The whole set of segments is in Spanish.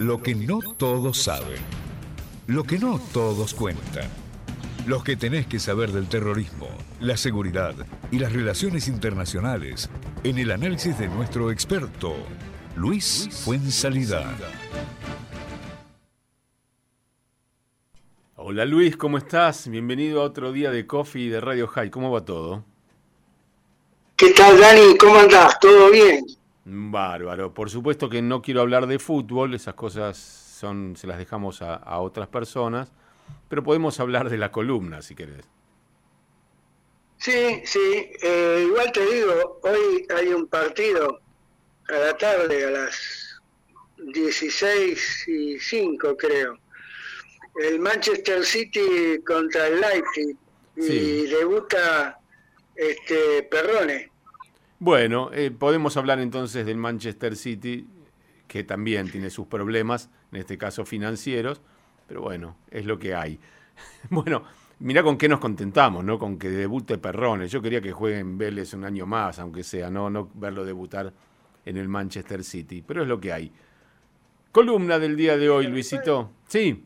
Lo que no todos saben. Lo que no todos cuentan. Los que tenés que saber del terrorismo, la seguridad y las internacionales en el análisis de nuestro experto, Luis Fuenzalida. Hola Luis, ¿cómo estás? Bienvenido a otro día de Coffee de Radio High. ¿Cómo va todo? ¿Qué tal, Dani? ¿Cómo andás? ¿Todo bien? Bárbaro. Por supuesto que no quiero hablar de fútbol, esas cosas se las dejamos a otras personas, pero podemos hablar de la columna, si querés. Sí, igual te digo, hoy hay un partido a la tarde, a las 16:05 creo. El Manchester City contra el Leipzig y Sí. debuta Perrone. Bueno, podemos hablar entonces del Manchester City, que también tiene sus problemas, en este caso financieros, pero bueno, es lo que hay. Bueno, mirá con qué nos contentamos, ¿no? Con que debute Perrone. Yo quería que juegue en Vélez un año más, aunque sea, no verlo debutar en el Manchester City, pero es lo que hay. Columna del día de hoy, Luisito. Sí.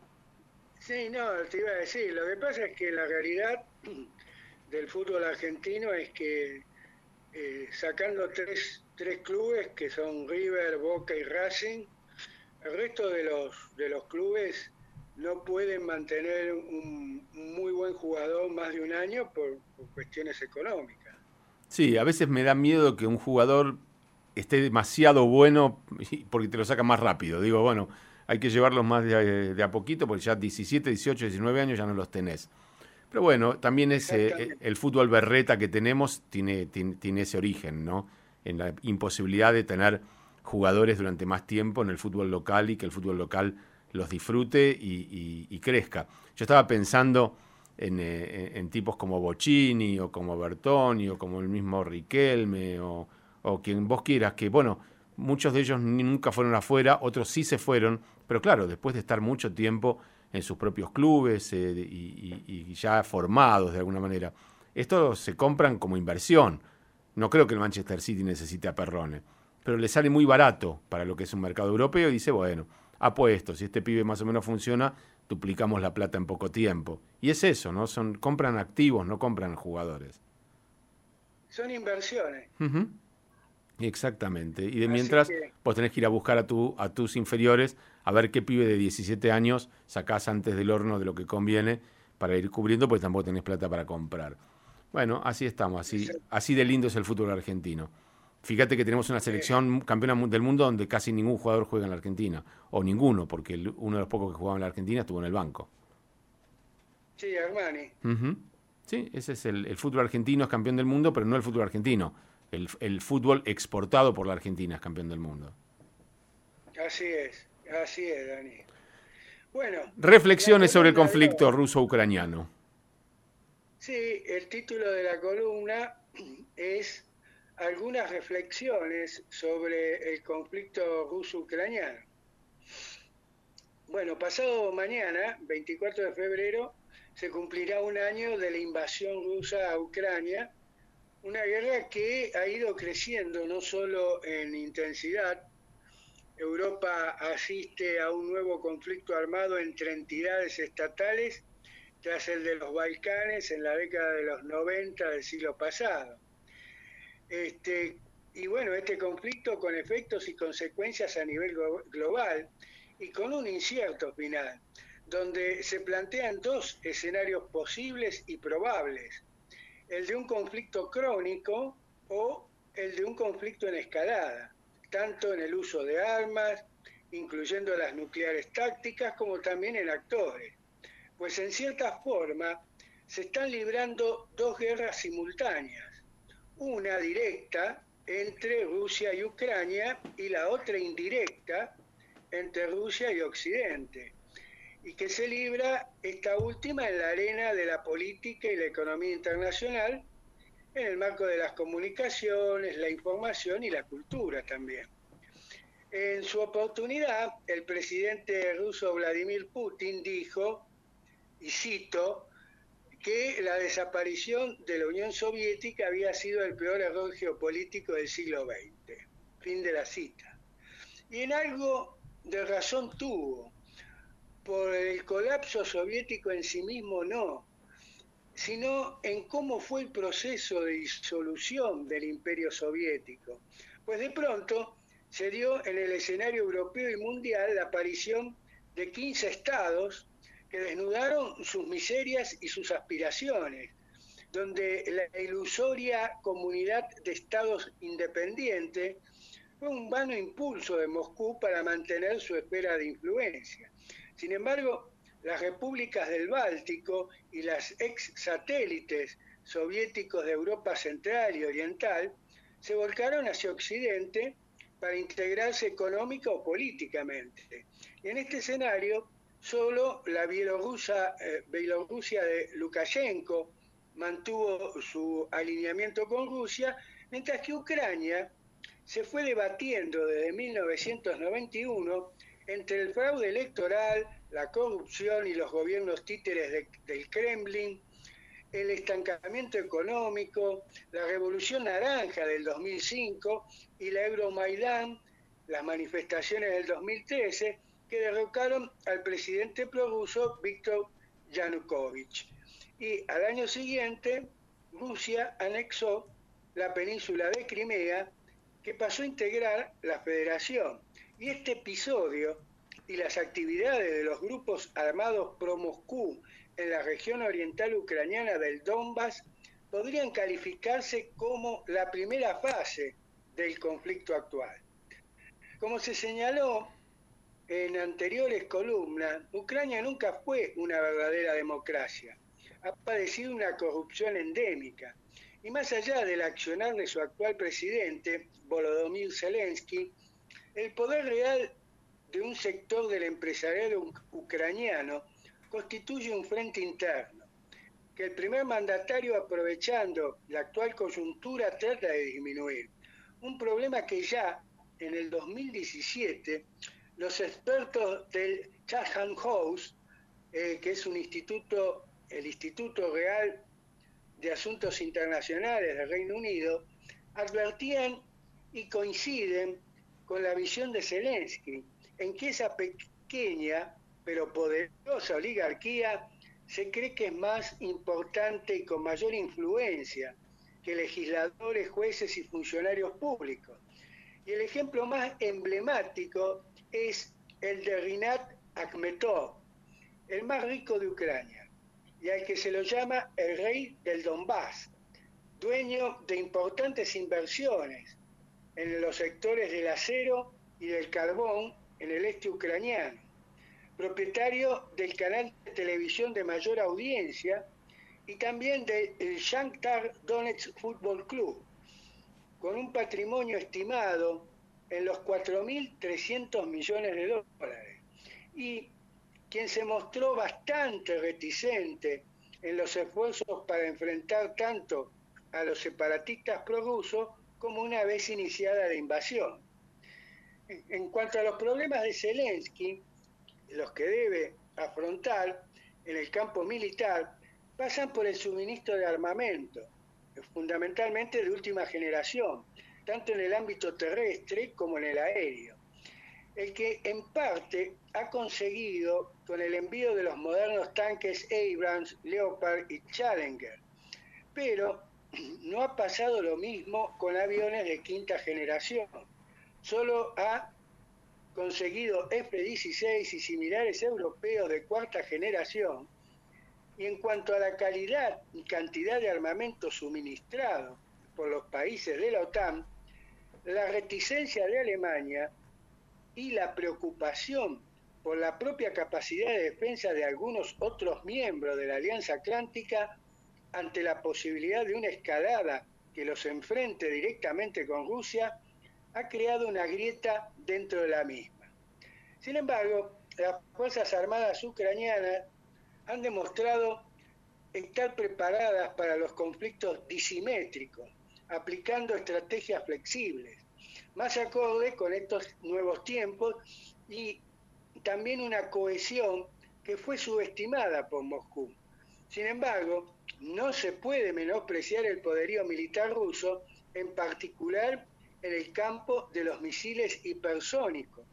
Sí, no, te iba a decir, lo que pasa es que la realidad del fútbol argentino es que sacando tres clubes que son River, Boca y Racing, el resto de los clubes no pueden mantener un muy buen jugador más de un año por cuestiones económicas. Sí, a veces me da miedo que un jugador esté demasiado bueno porque te lo saca más rápido. Digo, bueno, hay que llevarlos más de a poquito porque ya 17, 18, 19 años ya no los tenés. Pero bueno, también es el fútbol berreta que tenemos tiene ese origen, ¿no? En la imposibilidad de tener jugadores durante más tiempo en el fútbol local y que el fútbol local los disfrute y crezca. Yo estaba pensando en tipos como Bocchini o como Bertoni o como el mismo Riquelme o quien vos quieras, que bueno, muchos de ellos nunca fueron afuera, otros sí se fueron, pero claro, después de estar mucho tiempo en sus propios clubes y ya formados de alguna manera. Estos se compran como inversión. No creo que el Manchester City necesite a Perrone, pero le sale muy barato para lo que es un mercado europeo y dice, bueno, apuesto, si este pibe más o menos funciona, duplicamos la plata en poco tiempo. Y es eso, ¿no? Compran activos, no compran jugadores. Son inversiones. Uh-huh. Exactamente. Y de Así mientras que, vos tenés que ir a buscar a tus inferiores a ver qué pibe de 17 años sacás antes del horno de lo que conviene para ir cubriendo, porque tampoco tenés plata para comprar. Bueno, así estamos, así de lindo es el fútbol argentino. Fíjate que tenemos una selección campeona del mundo donde casi ningún jugador juega en la Argentina, o ninguno, porque uno de los pocos que jugaba en la Argentina estuvo en el banco. sí, Armani. Uh-huh. Sí, ese es el fútbol argentino, es campeón del mundo, pero no el fútbol argentino. El fútbol exportado por la Argentina es campeón del mundo. Así es, Dani. Bueno, Reflexiones sobre el conflicto ruso-ucraniano. Sí, el título de la columna es algunas reflexiones sobre el conflicto ruso-ucraniano. Bueno, pasado mañana, 24 de febrero, se cumplirá un año de la invasión rusa a Ucrania, una guerra que ha ido creciendo no solo en intensidad. Europa asiste a un nuevo conflicto armado entre entidades estatales tras el de los Balcanes en la década de los 90 del siglo pasado. Y bueno, este conflicto con efectos y consecuencias a nivel global y con un incierto final, donde se plantean dos escenarios posibles y probables: el de un conflicto crónico o el de un conflicto en escalada, tanto en el uso de armas, incluyendo las nucleares tácticas, como también en actores. Pues en cierta forma se están librando dos guerras simultáneas, una directa entre Rusia y Ucrania y la otra indirecta entre Rusia y Occidente, y que se libra esta última en la arena de la política y la economía internacional, en el marco de las comunicaciones, la información y la cultura también. En su oportunidad, el presidente ruso Vladimir Putin dijo, y cito, que la desaparición de la Unión Soviética había sido el peor error geopolítico del siglo XX. Fin de la cita. Y en algo de razón tuvo. Por el colapso soviético en sí mismo no, sino en cómo fue el proceso de disolución del imperio soviético. Pues de pronto se dio en el escenario europeo y mundial la aparición de 15 estados que desnudaron sus miserias y sus aspiraciones, donde la ilusoria comunidad de estados independientes fue un vano impulso de Moscú para mantener su esfera de influencia. Sin embargo, las repúblicas del Báltico y las ex satélites soviéticos de Europa Central y Oriental se volcaron hacia Occidente para integrarse económica o políticamente. Y en este escenario, solo la Bielorrusia de Lukashenko mantuvo su alineamiento con Rusia, mientras que Ucrania se fue debatiendo desde 1991 entre el fraude electoral, la corrupción y los gobiernos títeres del Kremlin, el estancamiento económico, la Revolución Naranja del 2005 y la Euromaidán, las manifestaciones del 2013, que derrocaron al presidente prorruso Víktor Yanukovych. Y al año siguiente, Rusia anexó la península de Crimea, que pasó a integrar la federación. Y este episodio y las actividades de los grupos armados pro-Moscú en la región oriental ucraniana del Donbass podrían calificarse como la primera fase del conflicto actual. Como se señaló en anteriores columnas, Ucrania nunca fue una verdadera democracia. Ha padecido una corrupción endémica. Y más allá del accionar de su actual presidente, Volodymyr Zelensky, el poder real de un sector del empresariado ucraniano constituye un frente interno, que el primer mandatario, aprovechando la actual coyuntura, trata de disminuir. Un problema que ya en el 2017 los expertos del Chatham House, que es el Instituto Real de Asuntos Internacionales del Reino Unido, advertían y coinciden con la visión de Zelensky, en que esa pequeña pero poderosa oligarquía se cree que es más importante y con mayor influencia que legisladores, jueces y funcionarios públicos. Y el ejemplo más emblemático es el de Rinat Akhmetov, el más rico de Ucrania, y al que se lo llama el rey del Donbass, dueño de importantes inversiones en los sectores del acero y del carbón en el este ucraniano, propietario del canal de televisión de mayor audiencia y también del Shakhtar Donetsk Fútbol Club, con un patrimonio estimado en los 4.300 millones de dólares, y quien se mostró bastante reticente en los esfuerzos para enfrentar tanto a los separatistas prorrusos como una vez iniciada la invasión. En cuanto a los problemas de Zelensky, los que debe afrontar en el campo militar, pasan por el suministro de armamento, fundamentalmente de última generación, tanto en el ámbito terrestre como en el aéreo, el que en parte ha conseguido con el envío de los modernos tanques Abrams, Leopard y Challenger, pero no ha pasado lo mismo con aviones de quinta generación. Solo ha conseguido F-16 y similares europeos de cuarta generación, y en cuanto a la calidad y cantidad de armamento suministrado por los países de la OTAN, la reticencia de Alemania y la preocupación por la propia capacidad de defensa de algunos otros miembros de la Alianza Atlántica ante la posibilidad de una escalada que los enfrente directamente con Rusia, ha creado una grieta dentro de la misma. Sin embargo, las Fuerzas Armadas ucranianas han demostrado estar preparadas para los conflictos disimétricos, aplicando estrategias flexibles, más acorde con estos nuevos tiempos, y también una cohesión que fue subestimada por Moscú. Sin embargo, no se puede menospreciar el poderío militar ruso, en particular en el campo de los misiles hipersónicos,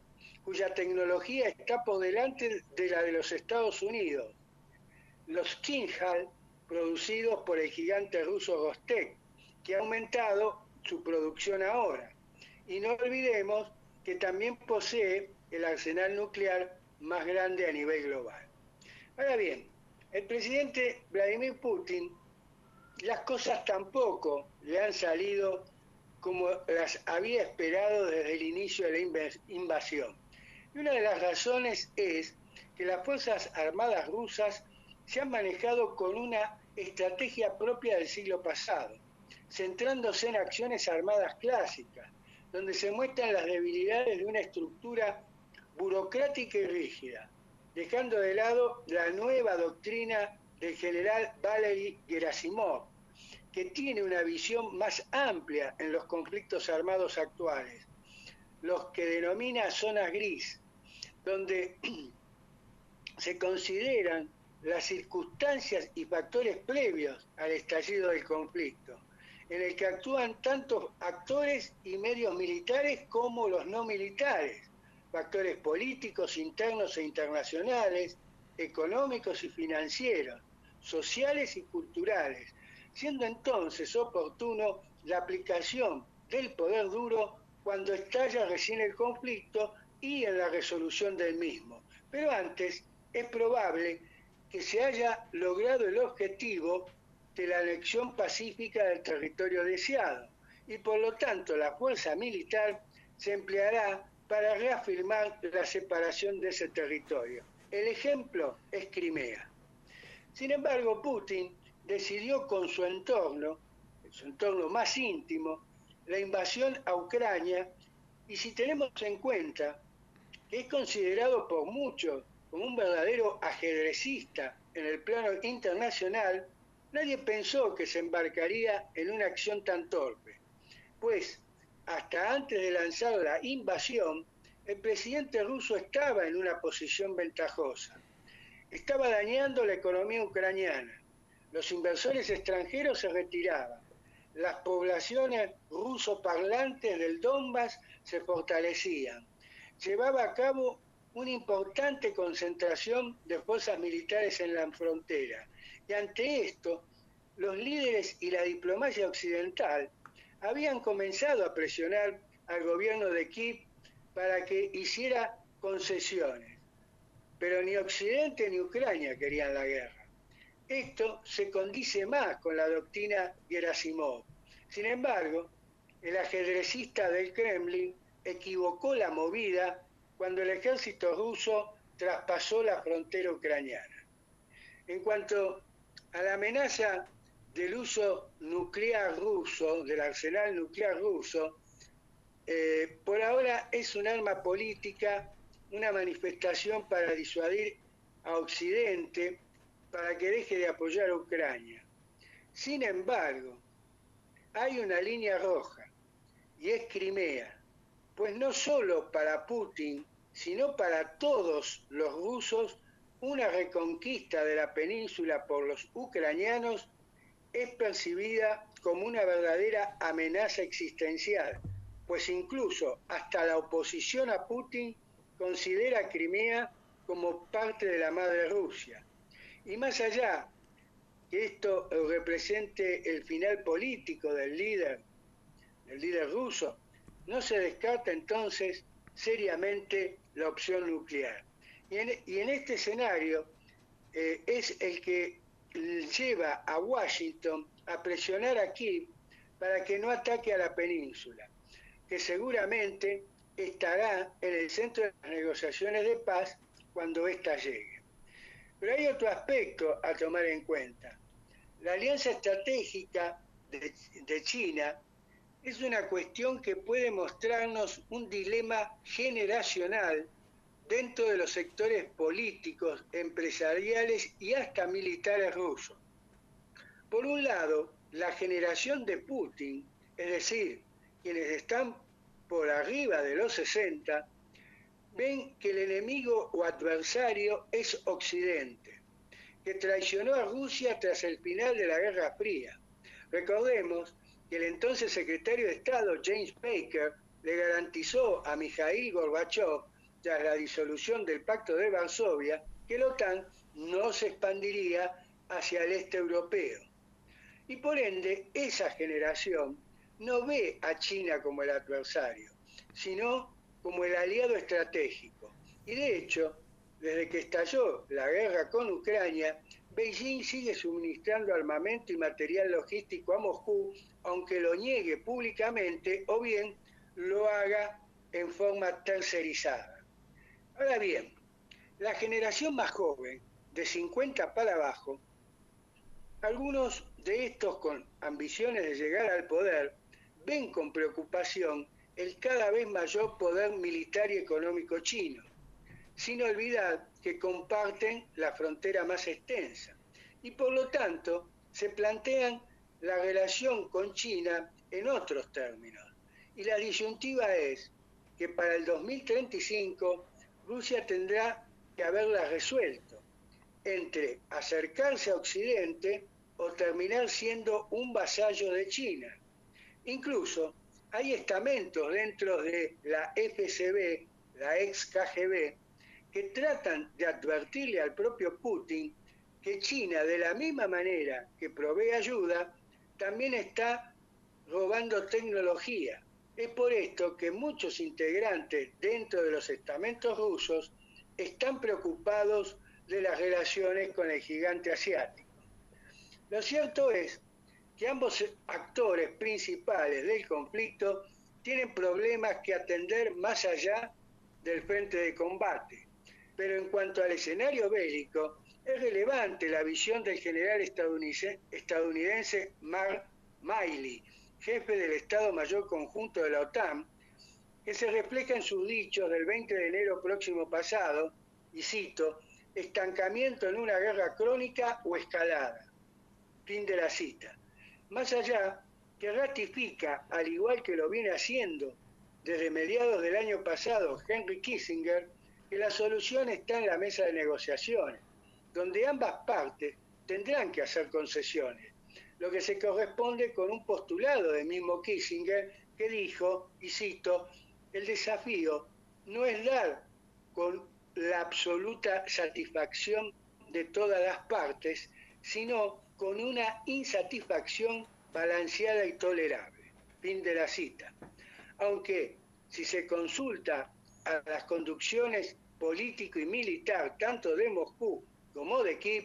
cuya tecnología está por delante de la de los Estados Unidos. Los Kinjal, producidos por el gigante ruso Rostec, que ha aumentado su producción ahora. Y no olvidemos que también posee el arsenal nuclear más grande a nivel global. Ahora bien, el presidente Vladimir Putin, las cosas tampoco le han salido como las había esperado desde el inicio de la invasión. Y una de las razones es que las Fuerzas Armadas rusas se han manejado con una estrategia propia del siglo pasado, centrándose en acciones armadas clásicas, donde se muestran las debilidades de una estructura burocrática y rígida, dejando de lado la nueva doctrina del general Valery Gerasimov, que tiene una visión más amplia en los conflictos armados actuales, los que denomina zonas gris, donde se consideran las circunstancias y factores previos al estallido del conflicto, en el que actúan tanto actores y medios militares como los no militares, factores políticos internos e internacionales, económicos y financieros, sociales y culturales, siendo entonces oportuno la aplicación del poder duro cuando estalla recién el conflicto y en la resolución del mismo. Pero antes es probable que se haya logrado el objetivo de la anexión pacífica del territorio deseado, y por lo tanto la fuerza militar se empleará para reafirmar la separación de ese territorio. El ejemplo es Crimea. Sin embargo, Putin decidió con su entorno más íntimo, la invasión a Ucrania, y si tenemos en cuenta que es considerado por muchos como un verdadero ajedrecista en el plano internacional, nadie pensó que se embarcaría en una acción tan torpe, pues hasta antes de lanzar la invasión, el presidente ruso estaba en una posición ventajosa. Estaba dañando la economía ucraniana, los inversores extranjeros se retiraban, las poblaciones rusoparlantes del Donbass se fortalecían, llevaba a cabo una importante concentración de fuerzas militares en la frontera, y ante esto, los líderes y la diplomacia occidental habían comenzado a presionar al gobierno de Kiev para que hiciera concesiones. Pero ni Occidente ni Ucrania querían la guerra. Esto se condice más con la doctrina Gerasimov. Sin embargo, el ajedrecista del Kremlin equivocó la movida cuando el ejército ruso traspasó la frontera ucraniana. En cuanto a la amenaza del uso nuclear ruso, del arsenal nuclear ruso, por ahora es un arma política, una manifestación para disuadir a Occidente para que deje de apoyar a Ucrania. Sin embargo, hay una línea roja, y es Crimea, pues no solo para Putin, sino para todos los rusos, una reconquista de la península por los ucranianos es percibida como una verdadera amenaza existencial, pues incluso hasta la oposición a Putin considera a Crimea como parte de la madre Rusia. Y más allá que esto represente el final político del líder ruso, no se descarta entonces seriamente la opción nuclear. Y en este escenario es el que lleva a Washington a presionar a Kiev para que no ataque a la península, que seguramente estará en el centro de las negociaciones de paz cuando ésta llegue. Pero hay otro aspecto a tomar en cuenta. La alianza estratégica de China es una cuestión que puede mostrarnos un dilema generacional dentro de los sectores políticos, empresariales y hasta militares rusos. Por un lado, la generación de Putin, es decir, quienes están por arriba de los 60, ven que el enemigo o adversario es Occidente, que traicionó a Rusia tras el final de la Guerra Fría. Recordemos que el entonces secretario de Estado, James Baker, le garantizó a Mikhail Gorbachev tras la disolución del Pacto de Varsovia, que la OTAN no se expandiría hacia el este europeo. Y por ende, esa generación no ve a China como el adversario, sino como el aliado estratégico. Y de hecho, desde que estalló la guerra con Ucrania, Beijing sigue suministrando armamento y material logístico a Moscú, aunque lo niegue públicamente o bien lo haga en forma tercerizada. Ahora bien, la generación más joven, de 50 para abajo, algunos de estos con ambiciones de llegar al poder, ven con preocupación el cada vez mayor poder militar y económico chino, sin olvidar que comparten la frontera más extensa y por lo tanto se plantean la relación con China en otros términos. Y la disyuntiva es que para el 2035 Rusia tendrá que haberla resuelto entre acercarse a Occidente o terminar siendo un vasallo de China. Incluso hay estamentos dentro de la FSB, la ex KGB, que tratan de advertirle al propio Putin que China, de la misma manera que provee ayuda, también está robando tecnología. Es por esto que muchos integrantes dentro de los estamentos rusos están preocupados de las relaciones con el gigante asiático. Lo cierto es que ambos actores principales del conflicto tienen problemas que atender más allá del frente de combate. Pero en cuanto al escenario bélico, es relevante la visión del general estadounidense Mark Milley, jefe del Estado Mayor Conjunto de la OTAN, que se refleja en sus dichos del 20 de enero próximo pasado, y cito, estancamiento en una guerra crónica o escalada. Fin de la cita. Más allá, que ratifica, al igual que lo viene haciendo desde mediados del año pasado Henry Kissinger, que la solución está en la mesa de negociaciones, donde ambas partes tendrán que hacer concesiones, lo que se corresponde con un postulado del mismo Kissinger que dijo, y cito, el desafío no es dar con la absoluta satisfacción de todas las partes, sino con una insatisfacción balanceada y tolerable. Fin de la cita. Aunque si se consulta a las conducciones político y militar, tanto de Moscú como de Kiev,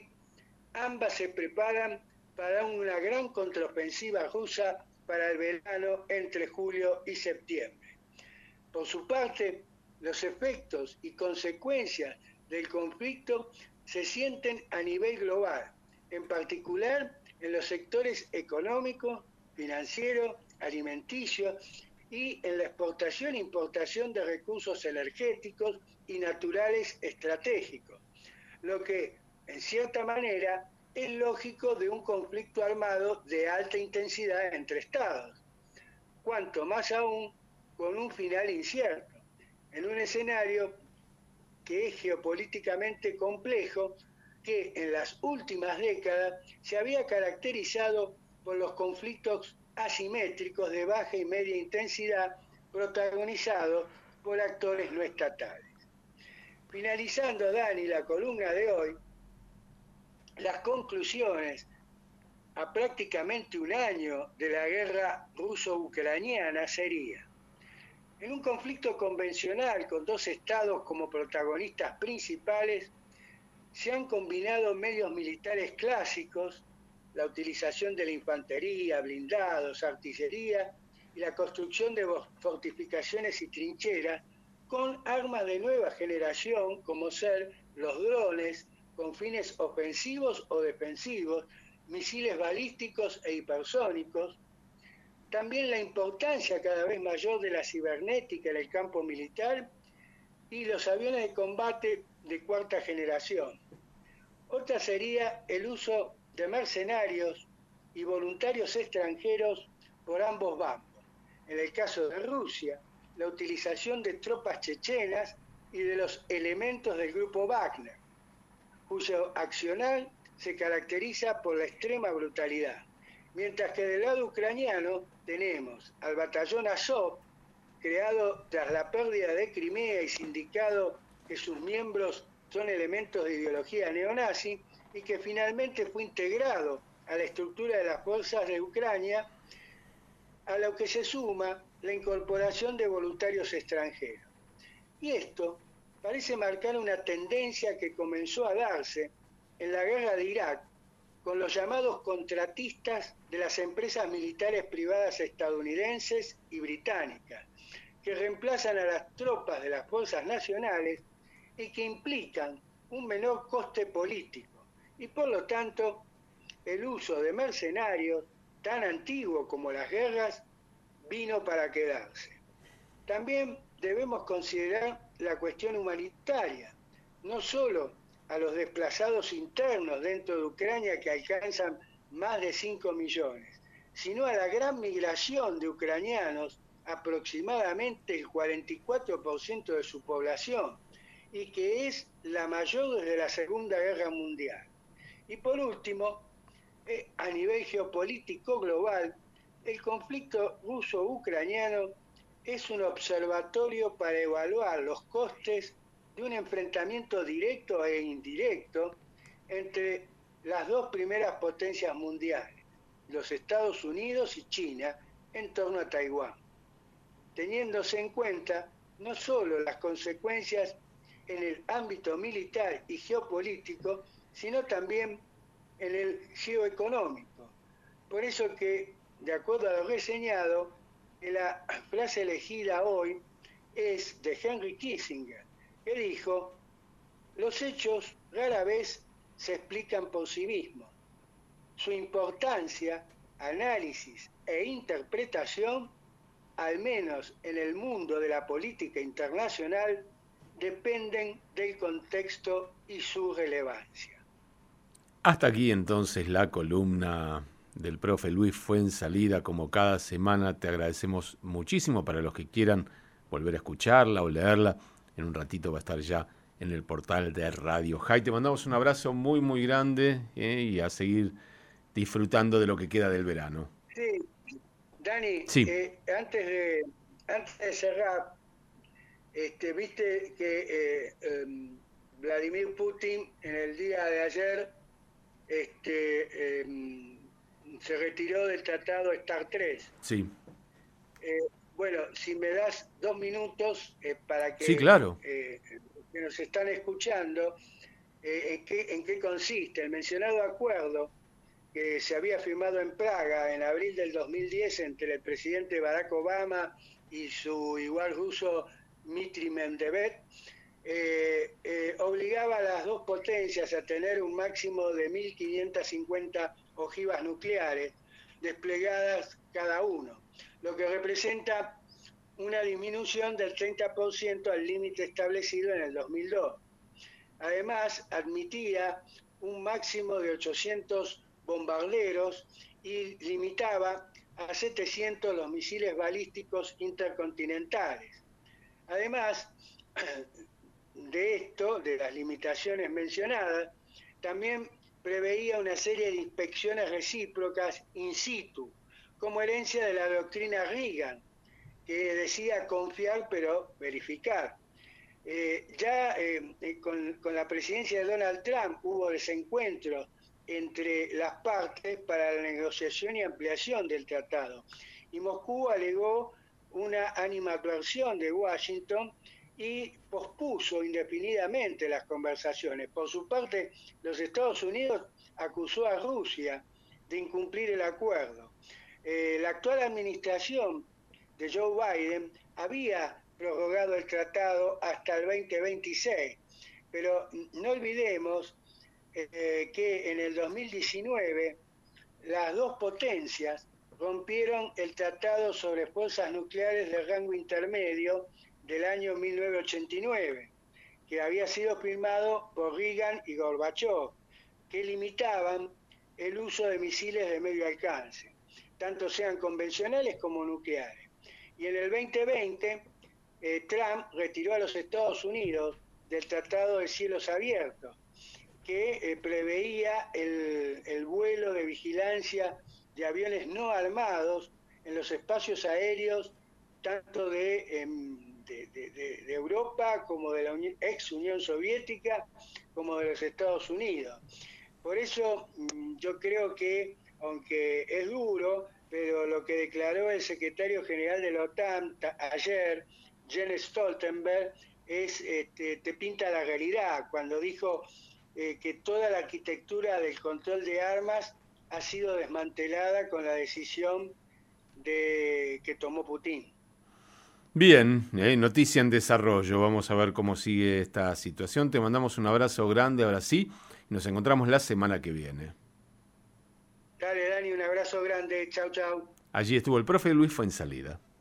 ambas se preparan para una gran contraofensiva rusa para el verano entre julio y septiembre. Por su parte, los efectos y consecuencias del conflicto se sienten a nivel global, en particular en los sectores económico, financiero, alimenticio y en la exportación e importación de recursos energéticos y naturales estratégicos, lo que, en cierta manera, es lógico de un conflicto armado de alta intensidad entre estados, cuanto más aún con un final incierto, en un escenario que es geopolíticamente complejo, que en las últimas décadas se había caracterizado por los conflictos asimétricos de baja y media intensidad protagonizados por actores no estatales. Finalizando, Dani, la columna de hoy, las conclusiones a prácticamente un año de la guerra ruso-ucraniana sería: en un conflicto convencional con dos estados como protagonistas principales, se han combinado medios militares clásicos, la utilización de la infantería, blindados, artillería y la construcción de fortificaciones y trincheras, con armas de nueva generación como ser los drones con fines ofensivos o defensivos, misiles balísticos e hipersónicos. También la importancia cada vez mayor de la cibernética en el campo militar y los aviones de combate de cuarta generación. Otra sería el uso de mercenarios y voluntarios extranjeros por ambos bandos. En el caso de Rusia, la utilización de tropas chechenas y de los elementos del grupo Wagner, cuyo accionar se caracteriza por la extrema brutalidad. Mientras que del lado ucraniano tenemos al batallón Azov, creado tras la pérdida de Crimea y sindicado que sus miembros son elementos de ideología neonazi, y que finalmente fue integrado a la estructura de las fuerzas de Ucrania, a lo que se suma la incorporación de voluntarios extranjeros. Y esto parece marcar una tendencia que comenzó a darse en la guerra de Irak con los llamados contratistas de las empresas militares privadas estadounidenses y británicas, que reemplazan a las tropas de las fuerzas nacionales y que implican un menor coste político y por lo tanto el uso de mercenarios, tan antiguo como las guerras, vino para quedarse. También debemos considerar la cuestión humanitaria, no solo a los desplazados internos dentro de Ucrania, que alcanzan más de 5 millones, sino a la gran migración de ucranianos, aproximadamente el 44% de su población, y que es la mayor desde la Segunda Guerra Mundial. Y por último, a nivel geopolítico global, el conflicto ruso-ucraniano es un observatorio para evaluar los costes de un enfrentamiento directo e indirecto entre las dos primeras potencias mundiales, los Estados Unidos y China, en torno a Taiwán, teniéndose en cuenta no solo las consecuencias en el ámbito militar y geopolítico, sino también en el geoeconómico. Por eso que, de acuerdo a lo reseñado, la frase elegida hoy es de Henry Kissinger, que dijo: los hechos rara vez se explican por sí mismos. Su importancia, análisis e interpretación, al menos en el mundo de la política internacional, dependen del contexto y su relevancia. Hasta aquí entonces la columna del profe Luis Fuenzalida. Como cada semana te agradecemos muchísimo. Para los que quieran volver a escucharla o leerla, en un ratito va a estar ya en el portal de Radio High. Te mandamos un abrazo muy muy grande y a seguir disfrutando de lo que queda del verano. Sí, Dani, sí. Antes de cerrar, viste que Vladimir Putin en el día de ayer se retiró del tratado START 3. Sí. Bueno, si me das 2 minutos para que, sí, claro. Que nos están escuchando, ¿en qué consiste? El mencionado acuerdo que se había firmado en Praga en abril del 2010 entre el presidente Barack Obama y su igual ruso Dmitry Medvedev, obligaba a las dos potencias a tener un máximo de 1.550 ojivas nucleares desplegadas cada uno, lo que representa una disminución del 30% al límite establecido en el 2002. Además, admitía un máximo de 800 bombarderos y limitaba a 700 los misiles balísticos intercontinentales. Además de esto, de las limitaciones mencionadas, también preveía una serie de inspecciones recíprocas in situ, como herencia de la doctrina Reagan, que decía confiar pero verificar. Con la presidencia de Donald Trump hubo desencuentros entre las partes para la negociación y ampliación del tratado, y Moscú alegó una animadversión de Washington y pospuso indefinidamente las conversaciones. Por su parte, los Estados Unidos acusó a Rusia de incumplir el acuerdo. La actual administración de Joe Biden había prorrogado el tratado hasta el 2026, pero no olvidemos que en el 2019 las dos potencias rompieron el Tratado sobre Fuerzas Nucleares de Rango Intermedio del año 1989, que había sido firmado por Reagan y Gorbachev, que limitaban el uso de misiles de medio alcance, tanto sean convencionales como nucleares. Y en el 2020, Trump retiró a los Estados Unidos del Tratado de Cielos Abiertos, que preveía el vuelo de vigilancia de aviones no armados en los espacios aéreos tanto de Europa como de la ex Unión Soviética, como de los Estados Unidos. Por eso yo creo que, aunque es duro, pero lo que declaró el secretario general de la OTAN ayer, Jens Stoltenberg, te pinta la realidad, cuando dijo que toda la arquitectura del control de armas ha sido desmantelada con la decisión que tomó Putin. Bien, noticia en desarrollo. Vamos a ver cómo sigue esta situación. Te mandamos un abrazo grande, ahora sí. Nos encontramos la semana que viene. Dale, Dani, un abrazo grande. Chau, chau. Allí estuvo el profe Luis Fuenzalida.